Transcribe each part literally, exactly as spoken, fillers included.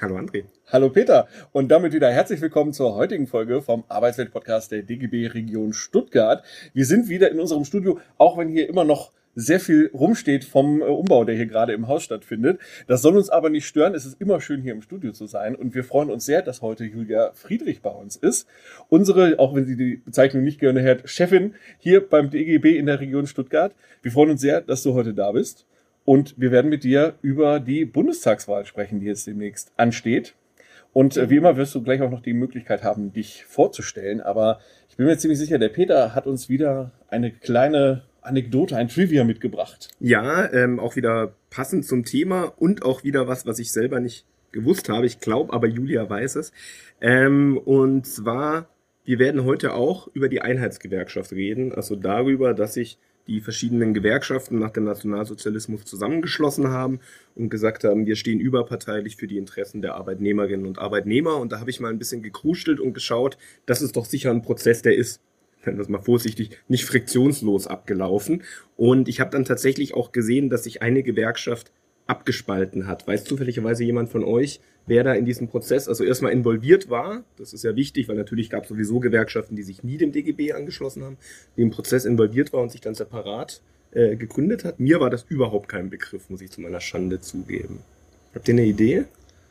Hallo André. Hallo Peter und damit wieder herzlich willkommen zur heutigen Folge vom Arbeitswelt-Podcast der D G B Region Stuttgart. Wir sind wieder in unserem Studio, auch wenn hier immer noch sehr viel rumsteht vom Umbau, der hier gerade im Haus stattfindet. Das soll uns aber nicht stören. Es ist immer schön, hier im Studio zu sein. Und wir freuen uns sehr, dass heute Julia Friedrich bei uns ist. Unsere, auch wenn sie die Bezeichnung nicht gerne hört, Chefin hier beim D G B in der Region Stuttgart. Wir freuen uns sehr, dass du heute da bist. Und wir werden mit dir über die Bundestagswahl sprechen, die jetzt demnächst ansteht. Und äh, wie immer wirst du gleich auch noch die Möglichkeit haben, dich vorzustellen. Aber ich bin mir ziemlich sicher, der Peter hat uns wieder eine kleine Anekdote, ein Trivia mitgebracht. Ja, ähm, auch wieder passend zum Thema und auch wieder was, was ich selber nicht gewusst habe. Ich glaube, aber Julia weiß es. Ähm, und zwar, wir werden heute auch über die Einheitsgewerkschaft reden. Also darüber, dass sich die verschiedenen Gewerkschaften nach dem Nationalsozialismus zusammengeschlossen haben und gesagt haben, wir stehen überparteilich für die Interessen der Arbeitnehmerinnen und Arbeitnehmer. Und da habe ich mal ein bisschen gekruschelt und geschaut, das ist doch sicher ein Prozess, der ist, nennen wir es mal vorsichtig, nicht friktionslos abgelaufen. Und ich habe dann tatsächlich auch gesehen, dass sich eine Gewerkschaft abgespalten hat. Weiß zufälligerweise jemand von euch, wer da in diesem Prozess also erstmal involviert war? Das ist ja wichtig, weil natürlich gab es sowieso Gewerkschaften, die sich nie dem D G B angeschlossen haben, die im Prozess involviert war und sich dann separat äh, gegründet hat. Mir war das überhaupt kein Begriff, muss ich zu meiner Schande zugeben. Habt ihr eine Idee?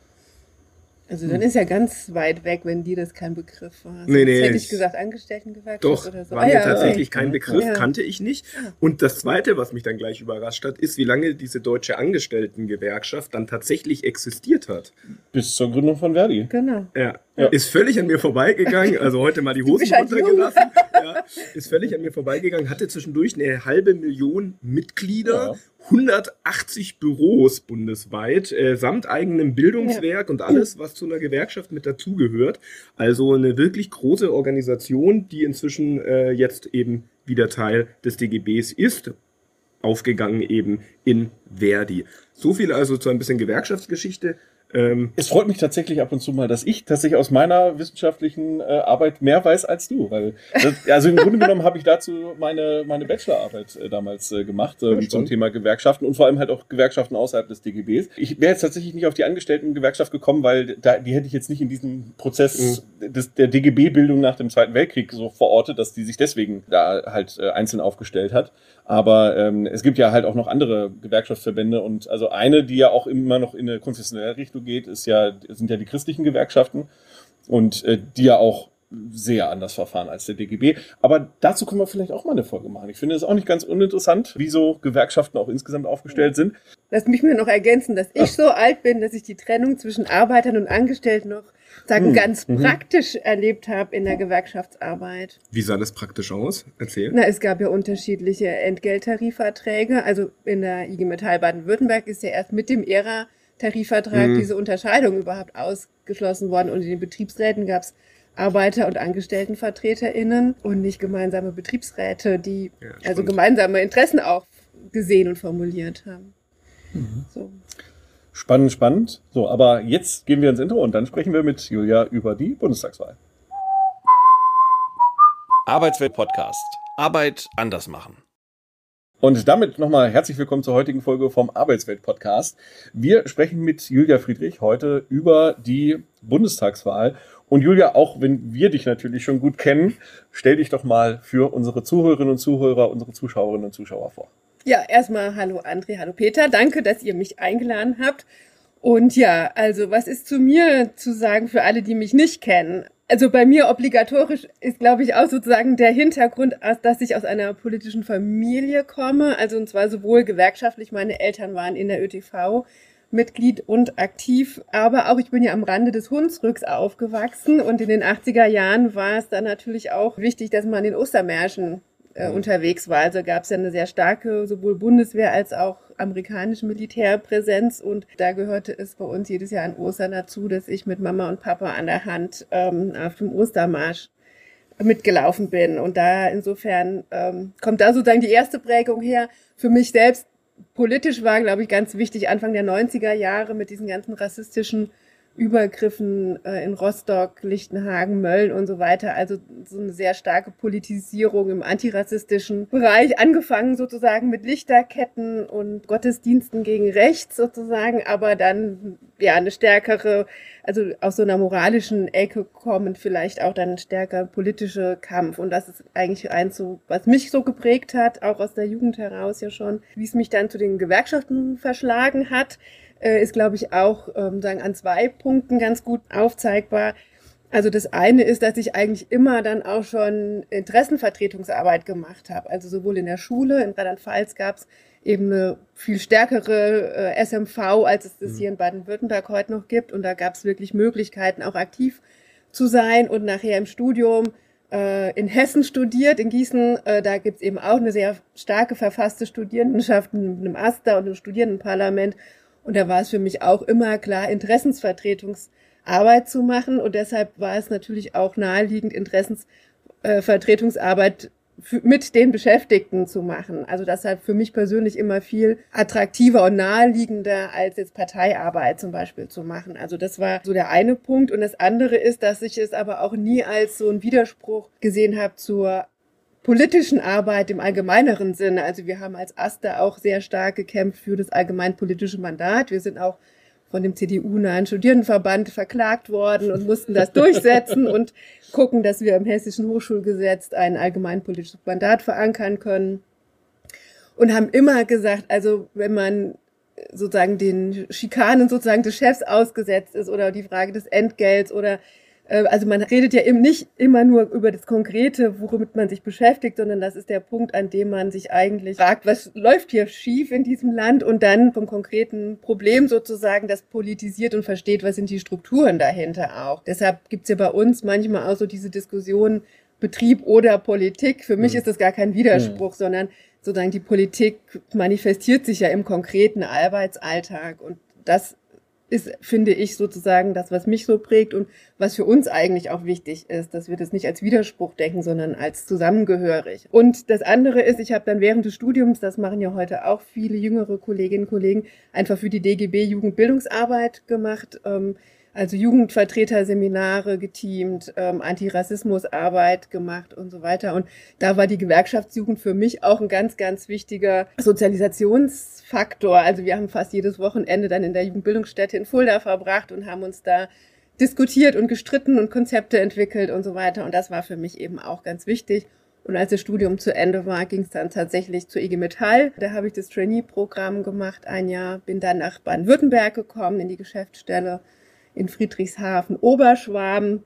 Also dann ist ja ganz weit weg, wenn dir das kein Begriff war. Nee, nee, Jetzt hätte ich ich gesagt Angestelltengewerkschaft Doch, oder so. war Ah, mir ja, tatsächlich okay. kein Begriff, Ja. kannte ich nicht. Und das Zweite, was mich dann gleich überrascht hat, ist, wie lange diese deutsche Angestelltengewerkschaft dann tatsächlich existiert hat. Bis zur Gründung von Verdi. Genau. Ja, Ja. ist völlig an mir vorbeigegangen, also heute mal die Hosen bist halt runtergelassen. Ja, ist völlig an mir vorbeigegangen, hatte zwischendurch eine halbe Million Mitglieder, Ja. hundertachtzig Büros bundesweit, äh, samt eigenem Bildungswerk und alles, was zu einer Gewerkschaft mit dazugehört. Also eine wirklich große Organisation, die inzwischen äh, jetzt eben wieder Teil des D G Bs ist, aufgegangen eben in Verdi. So viel also zu ein bisschen Gewerkschaftsgeschichte. Ähm, Es freut mich tatsächlich ab und zu mal, dass ich tatsächlich aus meiner wissenschaftlichen äh, Arbeit mehr weiß als du. Weil das, also im Grunde genommen habe ich dazu meine, meine Bachelorarbeit äh, damals äh, gemacht äh, Ja, zum spannend. Thema Gewerkschaften und vor allem halt auch Gewerkschaften außerhalb des D G Bs. Ich wäre jetzt tatsächlich nicht auf die Angestelltengewerkschaft gekommen, weil da, die hätte ich jetzt nicht in diesem Prozess Mhm. des, der D G B-Bildung nach dem Zweiten Weltkrieg so verortet, dass die sich deswegen da halt äh, einzeln aufgestellt hat. Aber ähm, es gibt ja halt auch noch andere Gewerkschaftsverbände und also eine, die ja auch immer noch in eine konfessionelle Richtung geht, ist ja, sind ja die christlichen Gewerkschaften und äh, die ja auch sehr anders verfahren als der D G B. Aber dazu können wir vielleicht auch mal eine Folge machen. Ich finde es auch nicht ganz uninteressant, wie so Gewerkschaften auch insgesamt aufgestellt sind. Lass mich mir noch ergänzen, dass ich Ach. so alt bin, dass ich die Trennung zwischen Arbeitern und Angestellten noch sagen, Hm. ganz Mhm. praktisch erlebt habe in der Gewerkschaftsarbeit. wie sah das praktisch aus? Erzähl. Na, es gab ja unterschiedliche Entgelttarifverträge. Also in der I G Metall Baden-Württemberg ist ja erst mit dem E R A-Tarifvertrag Mhm. diese Unterscheidung überhaupt ausgeschlossen worden. Und in den Betriebsräten gab es Arbeiter- und AngestelltenvertreterInnen und nicht gemeinsame Betriebsräte, die Ja, also spannend. gemeinsame Interessen auch gesehen und formuliert haben. So. Spannend, spannend. So, aber jetzt gehen wir ins Intro und dann sprechen wir mit Julia über die Bundestagswahl. Arbeitswelt-Podcast. Arbeit anders machen. Und damit nochmal herzlich willkommen zur heutigen Folge vom Arbeitswelt-Podcast. Wir sprechen mit Julia Friedrich heute über die Bundestagswahl. Und Julia, auch wenn wir dich natürlich schon gut kennen, stell dich doch mal für unsere Zuhörerinnen und Zuhörer, unsere Zuschauerinnen und Zuschauer vor. Ja, erstmal hallo André, hallo Peter. Danke, dass ihr mich eingeladen habt. Und ja, also was ist zu mir zu sagen für alle, die mich nicht kennen? Also bei mir obligatorisch ist, glaube ich, auch sozusagen der Hintergrund, dass ich aus einer politischen Familie komme. Also und zwar sowohl gewerkschaftlich, meine Eltern waren in der Ö T V Mitglied und aktiv, aber auch ich bin ja am Rande des Hunsrücks aufgewachsen und in den achtziger Jahren war es dann natürlich auch wichtig, dass man in Ostermärschen äh, unterwegs war. Also gab es ja eine sehr starke sowohl Bundeswehr als auch amerikanische Militärpräsenz und da gehörte es bei uns jedes Jahr an Ostern dazu, dass ich mit Mama und Papa an der Hand ähm, auf dem Ostermarsch mitgelaufen bin und da insofern ähm, kommt da sozusagen die erste Prägung her. Für mich selbst politisch war, glaube ich, ganz wichtig Anfang der neunziger Jahre mit diesen ganzen rassistischen Übergriffen äh, in Rostock, Lichtenhagen, Mölln und so weiter. Also so eine sehr starke Politisierung im antirassistischen Bereich, angefangen sozusagen mit Lichterketten und Gottesdiensten gegen rechts sozusagen, aber dann ja eine stärkere, also aus so einer moralischen Ecke kommend vielleicht auch dann ein stärker politischer Kampf. Und das ist eigentlich eins so, was mich so geprägt hat, auch aus der Jugend heraus ja schon, wie es mich dann zu den Gewerkschaften verschlagen hat, ist, glaube ich, auch ähm, sagen, an zwei Punkten ganz gut aufzeigbar. Also das eine ist, dass ich eigentlich immer dann auch schon Interessenvertretungsarbeit gemacht habe. Also sowohl in der Schule, in Rheinland-Pfalz gab es eben eine viel stärkere äh, S M V, als es das mhm. hier in Baden-Württemberg heute noch gibt. Und da gab es wirklich Möglichkeiten, auch aktiv zu sein. Und nachher im Studium äh, in Hessen studiert, in Gießen, äh, da gibt es eben auch eine sehr starke verfasste Studierendenschaft mit einem AStA und einem Studierendenparlament. Und da war es für mich auch immer klar, Interessensvertretungsarbeit zu machen. Und deshalb war es natürlich auch naheliegend, Interessensvertretungsarbeit mit den Beschäftigten zu machen. Also deshalb für mich persönlich immer viel attraktiver und naheliegender, als jetzt Parteiarbeit zum Beispiel zu machen. Also das war so der eine Punkt. Und das andere ist, dass ich es aber auch nie als so einen Widerspruch gesehen habe zur politischen Arbeit im allgemeineren Sinne. Also wir haben als AStA auch sehr stark gekämpft für das allgemeinpolitische Mandat. Wir sind auch von dem C D U-nahen Studierendenverband verklagt worden und mussten das durchsetzen und gucken, dass wir im Hessischen Hochschulgesetz ein allgemeinpolitisches Mandat verankern können. Und haben immer gesagt, also wenn man sozusagen den Schikanen sozusagen des Chefs ausgesetzt ist oder die Frage des Entgelts oder also man redet ja eben nicht immer nur über das Konkrete, womit man sich beschäftigt, sondern das ist der Punkt, an dem man sich eigentlich fragt, was läuft hier schief in diesem Land und dann vom konkreten Problem sozusagen das politisiert und versteht, was sind die Strukturen dahinter auch. Deshalb gibt's ja bei uns manchmal auch so diese Diskussion Betrieb oder Politik. Für mich mhm. ist das gar kein Widerspruch, mhm. sondern sozusagen die Politik manifestiert sich ja im konkreten Arbeitsalltag und das ist, finde ich, sozusagen das, was mich so prägt und was für uns eigentlich auch wichtig ist, dass wir das nicht als Widerspruch denken, sondern als zusammengehörig. Und das andere ist, ich habe dann während des Studiums, das machen ja heute auch viele jüngere Kolleginnen und Kollegen, einfach für die D G B Jugendbildungsarbeit gemacht, ähm, also Jugendvertreterseminare geteamt, ähm, Antirassismusarbeit gemacht und so weiter. Und da war die Gewerkschaftsjugend für mich auch ein ganz, ganz wichtiger Sozialisationsfaktor. Also wir haben fast jedes Wochenende dann in der Jugendbildungsstätte in Fulda verbracht und haben uns da diskutiert und gestritten und Konzepte entwickelt und so weiter. Und das war für mich eben auch ganz wichtig. Und als das Studium zu Ende war, ging es dann tatsächlich zur I G Metall. Da habe ich das Trainee-Programm gemacht, ein Jahr, bin dann nach Baden-Württemberg gekommen, in die Geschäftsstelle in Friedrichshafen, Oberschwaben.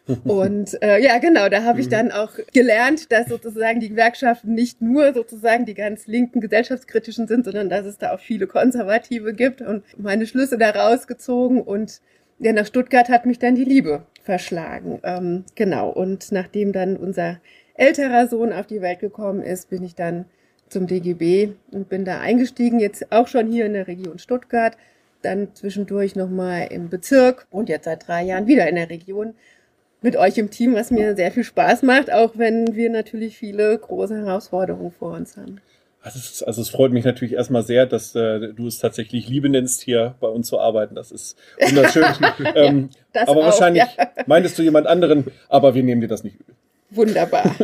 Und äh, ja, genau, da habe ich dann auch gelernt, dass sozusagen die Gewerkschaften nicht nur sozusagen die ganz linken gesellschaftskritischen sind, sondern dass es da auch viele Konservative gibt und meine Schlüsse daraus gezogen. Und ja, nach Stuttgart hat mich dann die Liebe verschlagen. Ähm, genau, und nachdem dann unser älterer Sohn auf die Welt gekommen ist, bin ich dann zum D G B und bin da eingestiegen, jetzt auch schon hier in der Region Stuttgart, dann zwischendurch nochmal im Bezirk und jetzt seit drei Jahren wieder in der Region mit euch im Team, was mir sehr viel Spaß macht, auch wenn wir natürlich viele große Herausforderungen vor uns haben. Also es, also es freut mich natürlich erstmal sehr, dass äh, du es tatsächlich Liebe nennst, hier bei uns zu arbeiten. Das ist wunderschön. ähm, ja, aber auch, wahrscheinlich ja. meintest du jemand anderen, aber wir nehmen dir das nicht übel. Wunderbar.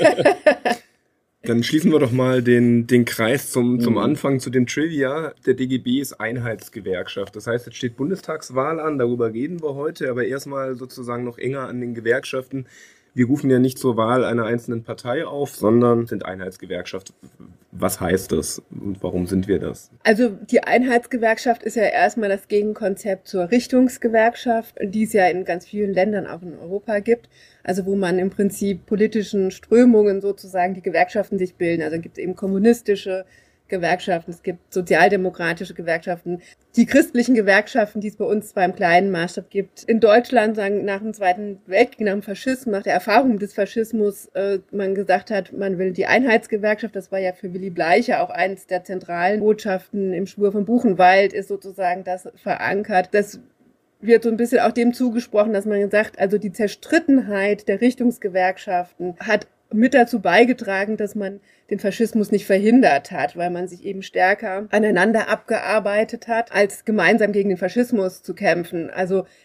Dann schließen wir doch mal den, den Kreis zum, zum mhm. Anfang, zu dem Trivia. Der D G B ist Einheitsgewerkschaft. Das heißt, jetzt steht Bundestagswahl an, darüber reden wir heute, aber erstmal sozusagen noch enger an den Gewerkschaften. Wir rufen ja nicht zur Wahl einer einzelnen Partei auf, sondern sind Einheitsgewerkschaft. Was heißt das und warum sind wir das? Also die Einheitsgewerkschaft ist ja erstmal das Gegenkonzept zur Richtungsgewerkschaft, die es ja in ganz vielen Ländern auch in Europa gibt. Also wo man im Prinzip politischen Strömungen sozusagen die Gewerkschaften sich bilden. Also gibt es eben kommunistische Gewerkschaften, es gibt sozialdemokratische Gewerkschaften, die christlichen Gewerkschaften, die es bei uns zwar im kleinen Maßstab gibt. In Deutschland, sagen nach dem Zweiten Weltkrieg, nach dem Faschismus, nach der Erfahrung des Faschismus, äh, man gesagt hat, man will die Einheitsgewerkschaft, das war ja für Willy Bleicher auch eines der zentralen Botschaften im Schwur von Buchenwald, ist sozusagen das verankert. Das wird so ein bisschen auch dem zugesprochen, dass man sagt, also die Zerstrittenheit der Richtungsgewerkschaften hat mit dazu beigetragen, dass man den Faschismus nicht verhindert hat, weil man sich eben stärker aneinander abgearbeitet hat, als gemeinsam gegen den Faschismus zu kämpfen. Also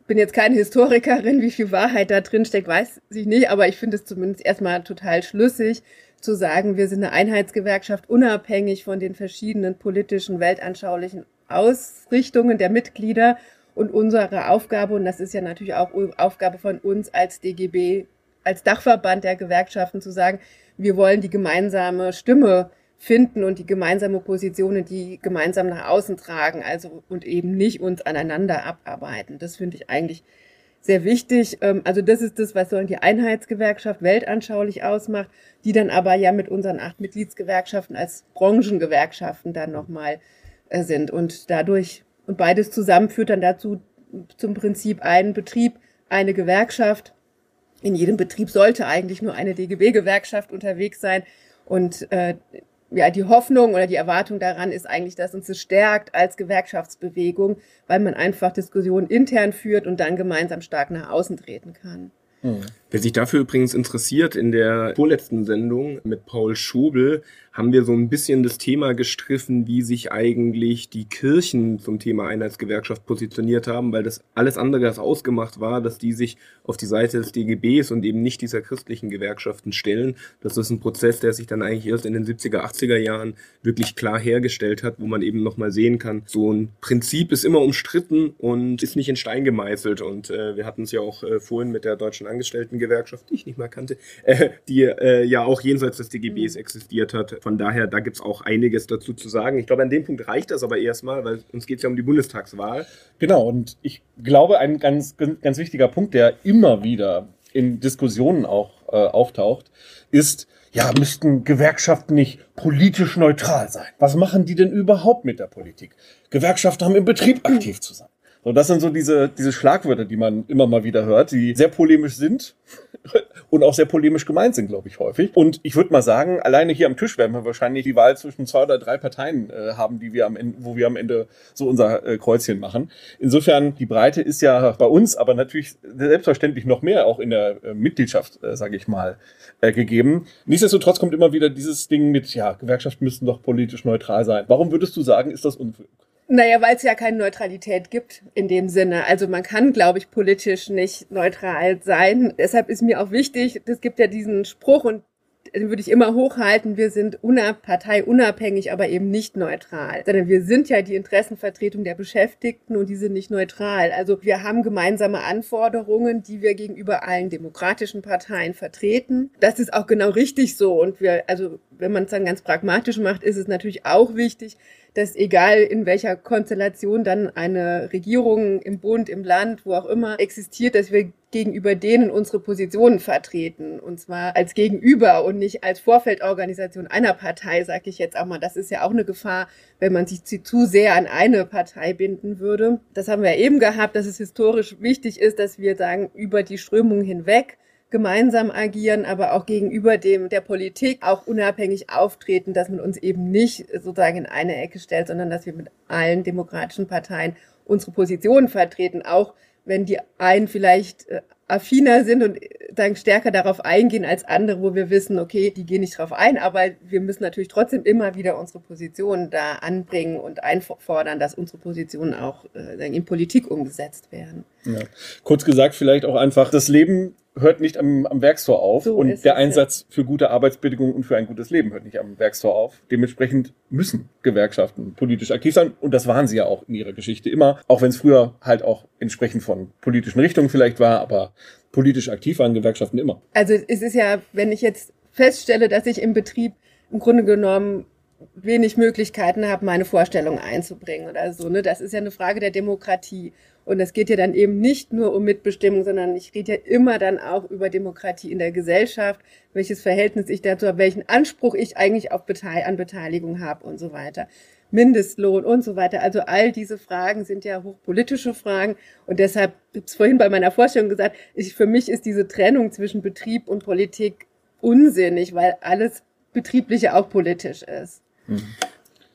bin jetzt keine Historikerin, wie viel Wahrheit da drin steckt, weiß ich nicht, aber ich finde es zumindest erstmal total schlüssig zu sagen, wir sind eine Einheitsgewerkschaft, unabhängig von den verschiedenen politischen, weltanschaulichen Ausrichtungen der Mitglieder. Und unsere Aufgabe, und das ist ja natürlich auch Aufgabe von uns als D G B, als Dachverband der Gewerkschaften, zu sagen, wir wollen die gemeinsame Stimme finden und die gemeinsame Position, die gemeinsam nach außen tragen, also und eben nicht uns aneinander abarbeiten. Das finde ich eigentlich sehr wichtig. Also das ist das, was so die Einheitsgewerkschaft weltanschaulich ausmacht, die dann aber ja mit unseren acht Mitgliedsgewerkschaften als Branchengewerkschaften dann nochmal sind. Und dadurch, und beides zusammen führt dann dazu zum Prinzip einen Betrieb, eine Gewerkschaft. In jedem Betrieb sollte eigentlich nur eine D G B-Gewerkschaft unterwegs sein. Und äh, ja, die Hoffnung oder die Erwartung daran ist eigentlich, dass uns es stärkt als Gewerkschaftsbewegung, weil man einfach Diskussionen intern führt und dann gemeinsam stark nach außen treten kann. Mhm. Wer sich dafür übrigens interessiert, in der vorletzten Sendung mit Paul Schobel haben wir so ein bisschen das Thema gestriffen, wie sich eigentlich die Kirchen zum Thema Einheitsgewerkschaft positioniert haben, weil das alles andere als ausgemacht war, dass die sich auf die Seite des D G Bs und eben nicht dieser christlichen Gewerkschaften stellen. Das ist ein Prozess, der sich dann eigentlich erst in den siebziger, achtziger Jahren wirklich klar hergestellt hat, wo man eben nochmal sehen kann, so ein Prinzip ist immer umstritten und ist nicht in Stein gemeißelt. Und äh, wir hatten es ja auch äh, vorhin mit der Deutschen Angestelltengewerkschaft, die ich nicht mal kannte, äh, die äh, ja auch jenseits des D G Bs existiert hat. Von daher, da gibt es auch einiges dazu zu sagen. Ich glaube, an dem Punkt reicht das aber erstmal, weil uns geht es ja um die Bundestagswahl. Genau, und ich glaube, ein ganz, ganz wichtiger Punkt, der immer wieder in Diskussionen auch äh, auftaucht, ist, ja, müssten Gewerkschaften nicht politisch neutral sein? Was machen die denn überhaupt mit der Politik? Gewerkschaften haben im Betrieb aktiv zu sein. So, das sind so diese, diese Schlagwörter, die man immer mal wieder hört, die sehr polemisch sind und auch sehr polemisch gemeint sind, glaube ich, häufig. Und ich würde mal sagen, alleine hier am Tisch werden wir wahrscheinlich die Wahl zwischen zwei oder drei Parteien äh, haben, die wir am Ende, wo wir am Ende so unser äh, Kreuzchen machen. Insofern, die Breite ist ja bei uns, aber natürlich selbstverständlich noch mehr auch in der äh, Mitgliedschaft, äh, sage ich mal, äh, gegeben. Nichtsdestotrotz kommt immer wieder dieses Ding mit, ja, Gewerkschaften müssten doch politisch neutral sein. Warum würdest du sagen, ist das unklug? Naja, weil es ja keine Neutralität gibt in dem Sinne. Also man kann, glaube ich, politisch nicht neutral sein. Deshalb ist mir auch wichtig, es gibt ja diesen Spruch und den würde ich immer hochhalten, wir sind parteiunabhängig, aber eben nicht neutral. Sondern wir sind ja die Interessenvertretung der Beschäftigten und die sind nicht neutral. Also wir haben gemeinsame Anforderungen, die wir gegenüber allen demokratischen Parteien vertreten. Das ist auch genau richtig so. Und wir, also wenn man es dann ganz pragmatisch macht, ist es natürlich auch wichtig, dass egal in welcher Konstellation dann eine Regierung im Bund, im Land, wo auch immer existiert, dass wir gegenüber denen unsere Positionen vertreten. Und zwar als Gegenüber und nicht als Vorfeldorganisation einer Partei, sage ich jetzt auch mal. Das ist ja auch eine Gefahr, wenn man sich zu sehr an eine Partei binden würde. Das haben wir eben gehabt, dass es historisch wichtig ist, dass wir sagen, über die Strömung hinweg gemeinsam agieren, aber auch gegenüber dem der Politik auch unabhängig auftreten, dass man uns eben nicht sozusagen in eine Ecke stellt, sondern dass wir mit allen demokratischen Parteien unsere Positionen vertreten, auch wenn die einen vielleicht äh, affiner sind und dann stärker darauf eingehen als andere, wo wir wissen, okay, die gehen nicht drauf ein, aber wir müssen natürlich trotzdem immer wieder unsere Positionen da anbringen und einfordern, dass unsere Positionen auch äh, in Politik umgesetzt werden. Ja. Kurz gesagt, vielleicht auch einfach, das Leben hört nicht am, am Werkstor auf so und der Einsatz ja. für gute Arbeitsbedingungen und für ein gutes Leben hört nicht am Werkstor auf. Dementsprechend müssen Gewerkschaften politisch aktiv sein und das waren sie ja auch in ihrer Geschichte immer, auch wenn es früher halt auch entsprechend von politischen Richtungen vielleicht war, aber politisch aktiv waren Gewerkschaften immer. Also es ist ja, wenn ich jetzt feststelle, dass ich im Betrieb im Grunde genommen wenig Möglichkeiten habe, meine Vorstellungen einzubringen oder so, ne? Das ist ja eine Frage der Demokratie. Und es geht ja dann eben nicht nur um Mitbestimmung, sondern ich rede ja immer dann auch über Demokratie in der Gesellschaft, welches Verhältnis ich dazu habe, welchen Anspruch ich eigentlich auf Bete- an Beteiligung habe und so weiter. Mindestlohn und so weiter. Also all diese Fragen sind ja hochpolitische Fragen. Und deshalb, ich habe es vorhin bei meiner Vorstellung gesagt, ich, für mich ist diese Trennung zwischen Betrieb und Politik unsinnig, weil alles Betriebliche auch politisch ist. Mhm.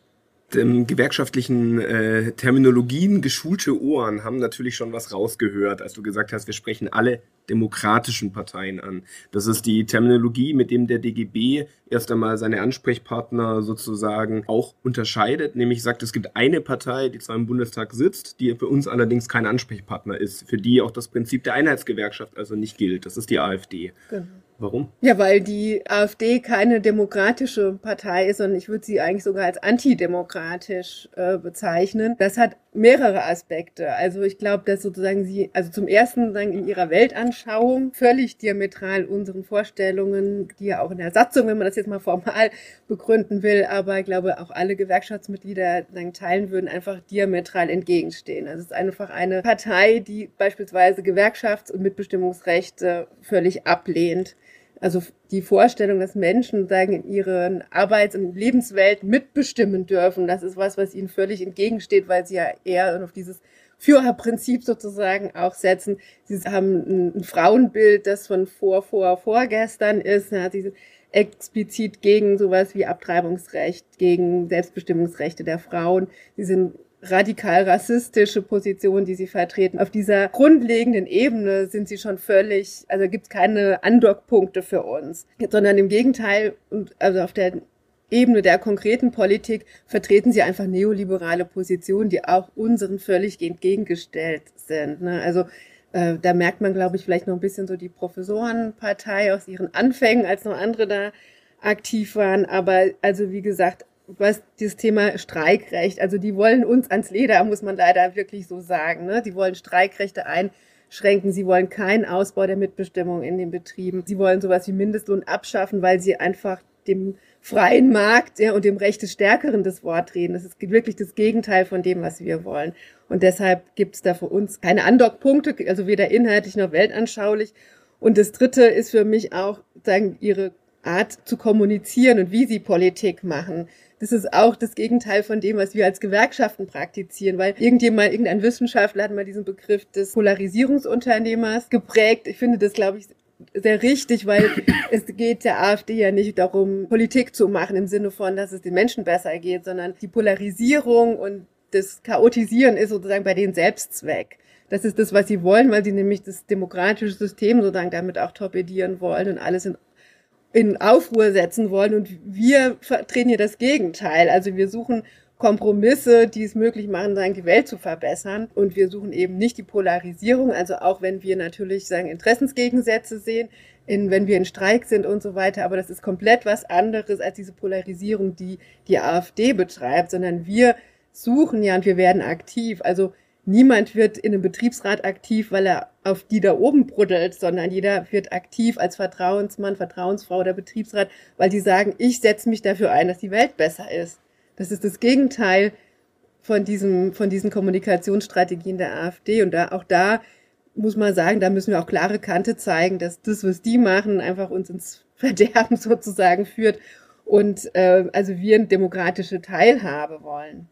dem gewerkschaftlichen äh, Terminologien geschulte Ohren haben natürlich schon was rausgehört, als du gesagt hast, wir sprechen alle demokratischen Parteien an. Das ist die Terminologie, mit dem der D G B erst einmal seine Ansprechpartner sozusagen auch unterscheidet, nämlich sagt, es gibt eine Partei, die zwar im Bundestag sitzt, die für uns allerdings kein Ansprechpartner ist, für die auch das Prinzip der Einheitsgewerkschaft also nicht gilt. Das ist die AfD. Genau. Warum? Ja, weil die AfD keine demokratische Partei ist und ich würde sie eigentlich sogar als antidemokratisch äh, bezeichnen. Das hat mehrere Aspekte. Also ich glaube, dass sozusagen sie, also zum ersten sagen in ihrer Weltanschauung völlig diametral unseren Vorstellungen, die ja auch in der Satzung, wenn man das jetzt mal formal begründen will, aber ich glaube auch alle Gewerkschaftsmitglieder sagen, teilen würden, einfach diametral entgegenstehen. Also es ist einfach eine Partei, die beispielsweise Gewerkschafts- und Mitbestimmungsrechte völlig ablehnt. Also die Vorstellung, dass Menschen sagen, in ihren Arbeits- und Lebenswelt mitbestimmen dürfen, das ist was, was ihnen völlig entgegensteht, weil sie ja eher auf dieses Führerprinzip sozusagen auch setzen. Sie haben ein Frauenbild, das von vor, vor, vorgestern ist. Ja, sie sind explizit gegen sowas wie Abtreibungsrecht, gegen Selbstbestimmungsrechte der Frauen. Sie sind radikal rassistische Position, die sie vertreten. Auf dieser grundlegenden Ebene sind sie schon völlig, also gibt es keine Andockpunkte für uns, sondern im Gegenteil, und also auf der Ebene der konkreten Politik vertreten sie einfach neoliberale Positionen, die auch unseren völlig entgegengestellt sind. Ne? Also äh, da merkt man, glaube ich, vielleicht noch ein bisschen so die Professorenpartei aus ihren Anfängen, als noch andere da aktiv waren. Aber also wie gesagt, was dieses Thema Streikrecht, also die wollen uns ans Leder, muss man leider wirklich so sagen. Ne? Die wollen Streikrechte einschränken, sie wollen keinen Ausbau der Mitbestimmung in den Betrieben, sie wollen sowas wie Mindestlohn abschaffen, weil sie einfach dem freien Markt ja, und dem Recht des Stärkeren das Wort reden. Das ist wirklich das Gegenteil von dem, was wir wollen. Und deshalb gibt es da für uns keine Andockpunkte, also weder inhaltlich noch weltanschaulich. Und das Dritte ist für mich auch, sagen, ihre Art zu kommunizieren und wie sie Politik machen. Das ist auch das Gegenteil von dem, was wir als Gewerkschaften praktizieren, weil irgendjemand, irgendein Wissenschaftler hat mal diesen Begriff des Polarisierungsunternehmers geprägt. Ich finde das, glaube ich, sehr richtig, weil es geht der AfD ja nicht darum, Politik zu machen im Sinne von, dass es den Menschen besser geht, sondern die Polarisierung und das Chaotisieren ist sozusagen bei denen Selbstzweck. Das ist das, was sie wollen, weil sie nämlich das demokratische System sozusagen damit auch torpedieren wollen und alles in in Aufruhr setzen wollen und wir vertreten hier das Gegenteil. Also wir suchen Kompromisse, die es möglich machen, sagen, die Welt zu verbessern und wir suchen eben nicht die Polarisierung, also auch wenn wir natürlich sagen Interessensgegensätze sehen, in, wenn wir in Streik sind und so weiter, aber das ist komplett was anderes als diese Polarisierung, die die AfD betreibt, sondern wir suchen ja und wir werden aktiv, also niemand wird in einem Betriebsrat aktiv, weil er auf die da oben bruddelt, sondern jeder wird aktiv als Vertrauensmann, Vertrauensfrau oder Betriebsrat, weil die sagen, ich setze mich dafür ein, dass die Welt besser ist. Das ist das Gegenteil von diesem, von diesen Kommunikationsstrategien der AfD. Und da, auch da muss man sagen, da müssen wir auch klare Kante zeigen, dass das, was die machen, einfach uns ins Verderben sozusagen führt und äh, also wir eine demokratische Teilhabe wollen.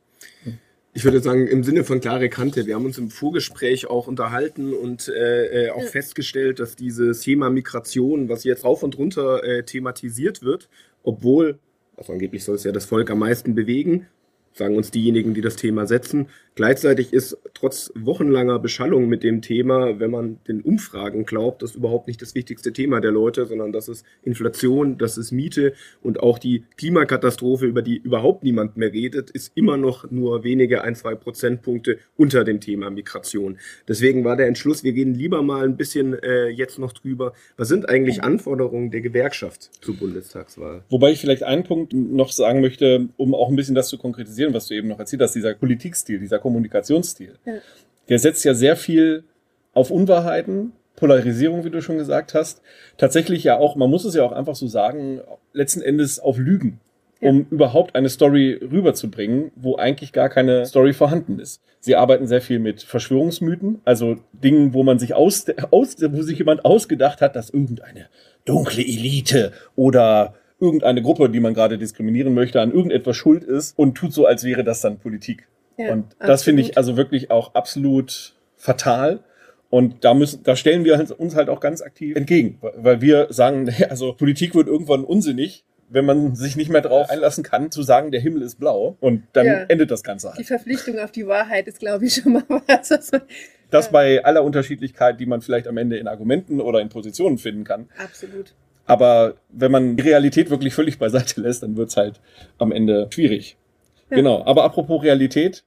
Ich würde sagen, im Sinne von klare Kante, wir haben uns im Vorgespräch auch unterhalten und äh, auch ja. festgestellt, dass dieses Thema Migration, was jetzt rauf und runter äh, thematisiert wird, obwohl, also angeblich soll es ja das Volk am meisten bewegen, sagen uns diejenigen, die das Thema setzen. Gleichzeitig ist trotz wochenlanger Beschallung mit dem Thema, wenn man den Umfragen glaubt, das überhaupt nicht das wichtigste Thema der Leute, sondern das ist Inflation, das ist Miete und auch die Klimakatastrophe, über die überhaupt niemand mehr redet, ist immer noch nur wenige, ein, zwei Prozentpunkte unter dem Thema Migration. Deswegen war der Entschluss, wir gehen lieber mal ein bisschen äh, jetzt noch drüber. Was sind eigentlich Anforderungen der Gewerkschaft zur Bundestagswahl? Wobei ich vielleicht einen Punkt noch sagen möchte, um auch ein bisschen das zu konkretisieren, was du eben noch erzählt hast, dieser Politikstil, dieser Kommunikationsstil, ja. Der setzt ja sehr viel auf Unwahrheiten, Polarisierung, wie du schon gesagt hast, tatsächlich ja auch, man muss es ja auch einfach so sagen, letzten Endes auf Lügen, ja. Um überhaupt eine Story rüberzubringen, wo eigentlich gar keine Story vorhanden ist. Sie arbeiten sehr viel mit Verschwörungsmythen, also Dingen, wo man sich aus, aus wo sich jemand ausgedacht hat, dass irgendeine dunkle Elite oder irgendeine Gruppe, die man gerade diskriminieren möchte, an irgendetwas schuld ist und tut so, als wäre das dann Politik. Ja, und das finde ich also wirklich auch absolut fatal. Und da müssen, da stellen wir uns halt auch ganz aktiv entgegen, weil wir sagen, also Politik wird irgendwann unsinnig, wenn man sich nicht mehr drauf einlassen kann, zu sagen, der Himmel ist blau und dann ja. endet das Ganze halt. Die Verpflichtung auf die Wahrheit ist, glaube ich, schon mal was. was man, das ja. bei aller Unterschiedlichkeit, die man vielleicht am Ende in Argumenten oder in Positionen finden kann. Absolut. Aber wenn man die Realität wirklich völlig beiseite lässt, dann wird's halt am Ende schwierig. Ja. Genau. Aber apropos Realität,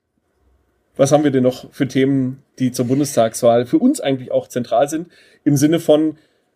was haben wir denn noch für Themen, die zur Bundestagswahl für uns eigentlich auch zentral sind, im Sinne von,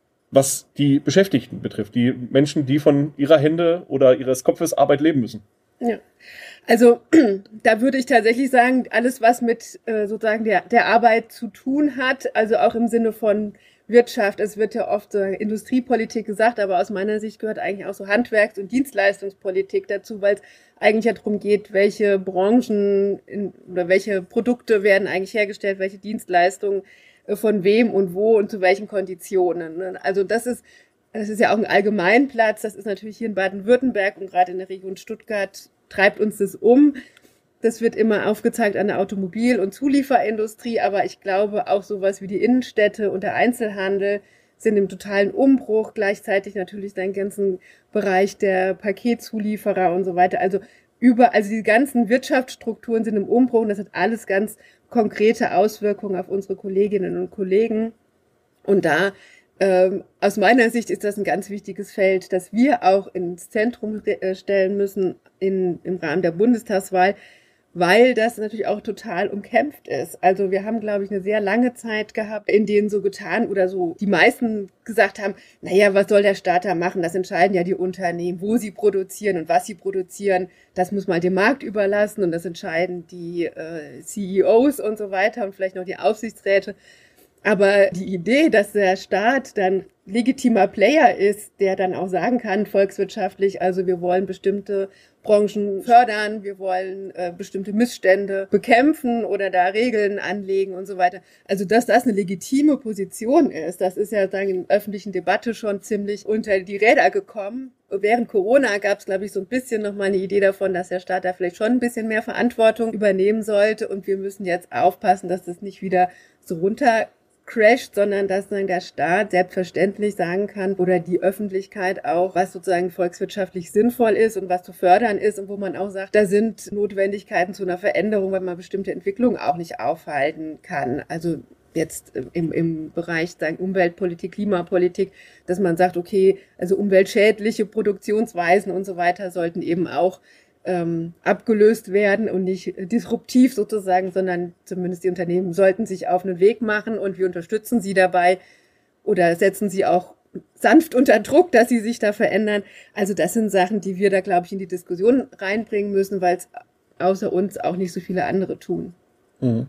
was die Beschäftigten betrifft, die Menschen, die von ihrer Hände oder ihres Kopfes Arbeit leben müssen? Ja, also da würde ich tatsächlich sagen, alles, was mit äh, sozusagen der, der Arbeit zu tun hat, also auch im Sinne von Wirtschaft, es wird ja oft so Industriepolitik gesagt, aber aus meiner Sicht gehört eigentlich auch so Handwerks- und Dienstleistungspolitik dazu, weil es eigentlich ja darum geht, welche Branchen in, oder welche Produkte werden eigentlich hergestellt, welche Dienstleistungen äh, von wem und wo und zu welchen Konditionen. Ne? Also das ist, das ist ja auch ein Allgemeinplatz, das ist natürlich hier in Baden-Württemberg und gerade in der Region Stuttgart treibt uns das um. Das wird immer aufgezeigt an der Automobil- und Zulieferindustrie, aber ich glaube auch sowas wie die Innenstädte und der Einzelhandel sind im totalen Umbruch, gleichzeitig natürlich den ganzen Bereich der Paketzulieferer und so weiter. Also über, also die ganzen Wirtschaftsstrukturen sind im Umbruch und das hat alles ganz konkrete Auswirkungen auf unsere Kolleginnen und Kollegen. Und da ähm, aus meiner Sicht ist das ein ganz wichtiges Feld, das wir auch ins Zentrum stellen müssen in, im Rahmen der Bundestagswahl, weil das natürlich auch total umkämpft ist. Also wir haben, glaube ich, eine sehr lange Zeit gehabt, in denen so getan oder so die meisten gesagt haben, naja, was soll der Staat da machen? Das entscheiden ja die Unternehmen, wo sie produzieren und was sie produzieren. Das muss man dem Markt überlassen und das entscheiden die äh, C E Os und so weiter und vielleicht noch die Aufsichtsräte. Aber die Idee, dass der Staat dann legitimer Player ist, der dann auch sagen kann, volkswirtschaftlich, also wir wollen bestimmte Branchen fördern, wir wollen äh, bestimmte Missstände bekämpfen oder da Regeln anlegen und so weiter. Also dass das eine legitime Position ist, das ist ja sagen, in der öffentlichen Debatte schon ziemlich unter die Räder gekommen. Während Corona gab es, glaube ich, so ein bisschen nochmal eine Idee davon, dass der Staat da vielleicht schon ein bisschen mehr Verantwortung übernehmen sollte und wir müssen jetzt aufpassen, dass das nicht wieder so runter crasht, sondern dass dann der Staat selbstverständlich sagen kann oder die Öffentlichkeit auch, was sozusagen volkswirtschaftlich sinnvoll ist und was zu fördern ist und wo man auch sagt, da sind Notwendigkeiten zu einer Veränderung, weil man bestimmte Entwicklungen auch nicht aufhalten kann. Also jetzt im, im Bereich sagen, Umweltpolitik, Klimapolitik, dass man sagt, okay, also umweltschädliche Produktionsweisen und so weiter sollten eben auch Ähm, abgelöst werden und nicht disruptiv sozusagen, sondern zumindest die Unternehmen sollten sich auf einen Weg machen und wir unterstützen sie dabei oder setzen sie auch sanft unter Druck, dass sie sich da verändern. Also das sind Sachen, die wir da, glaube ich, in die Diskussion reinbringen müssen, weil es außer uns auch nicht so viele andere tun. Mhm.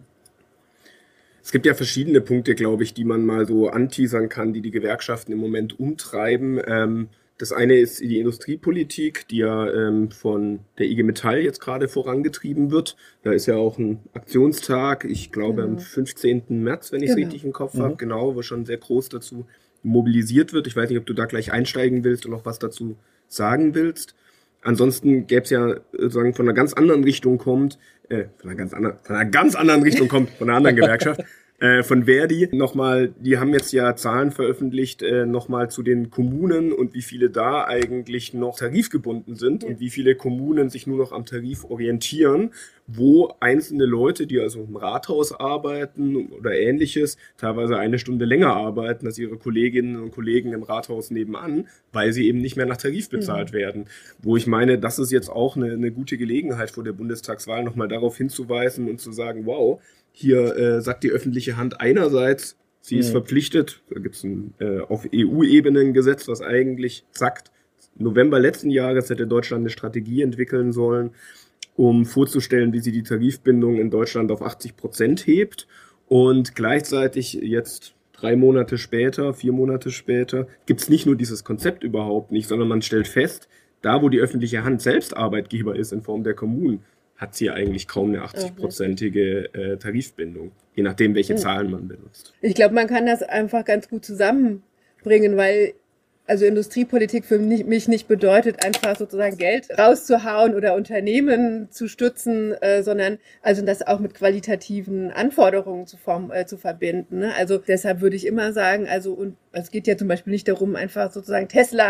Es gibt ja verschiedene Punkte, glaube ich, die man mal so anteasern kann, die die Gewerkschaften im Moment umtreiben. Ähm, Das eine ist die Industriepolitik, die ja ähm, von der I G Metall jetzt gerade vorangetrieben wird. Da ist ja auch ein Aktionstag, ich glaube genau. am fünfzehnten März, wenn ich es genau. richtig im Kopf mhm. habe, genau, wo schon sehr groß dazu mobilisiert wird. Ich weiß nicht, ob du da gleich einsteigen willst und noch was dazu sagen willst. Ansonsten gäbe es ja sozusagen von einer ganz anderen Richtung kommt, äh, von einer ganz anderen, von einer ganz anderen Richtung kommt, von einer anderen Gewerkschaft. Äh, von Verdi nochmal, die haben jetzt ja Zahlen veröffentlicht, äh, nochmal zu den Kommunen und wie viele da eigentlich noch tarifgebunden sind und wie viele Kommunen sich nur noch am Tarif orientieren, wo einzelne Leute, die also im Rathaus arbeiten oder ähnliches, teilweise eine Stunde länger arbeiten als ihre Kolleginnen und Kollegen im Rathaus nebenan, weil sie eben nicht mehr nach Tarif bezahlt mhm. werden. Wo ich meine, das ist jetzt auch eine, eine gute Gelegenheit vor der Bundestagswahl, nochmal darauf hinzuweisen und zu sagen, wow, hier äh, sagt die öffentliche Hand einerseits, sie ist mhm. verpflichtet, da gibt es ein äh, auf E U-Ebene ein Gesetz, was eigentlich sagt, November letzten Jahres hätte Deutschland eine Strategie entwickeln sollen, um vorzustellen, wie sie die Tarifbindung in Deutschland auf achtzig Prozent hebt. Und gleichzeitig jetzt drei Monate später, vier Monate später, gibt es nicht nur dieses Konzept überhaupt nicht, sondern man stellt fest, da wo die öffentliche Hand selbst Arbeitgeber ist in Form der Kommunen, hat sie eigentlich kaum eine achtzig-prozentige äh, Tarifbindung, je nachdem, welche mhm. Zahlen man benutzt. Ich glaube, man kann das einfach ganz gut zusammenbringen, weil also Industriepolitik für mich nicht bedeutet, einfach sozusagen Geld rauszuhauen oder Unternehmen zu stützen, äh, sondern also das auch mit qualitativen Anforderungen zu, form, äh, zu verbinden. Ne? Also deshalb würde ich immer sagen, also und es geht ja zum Beispiel nicht darum, einfach sozusagen Tesla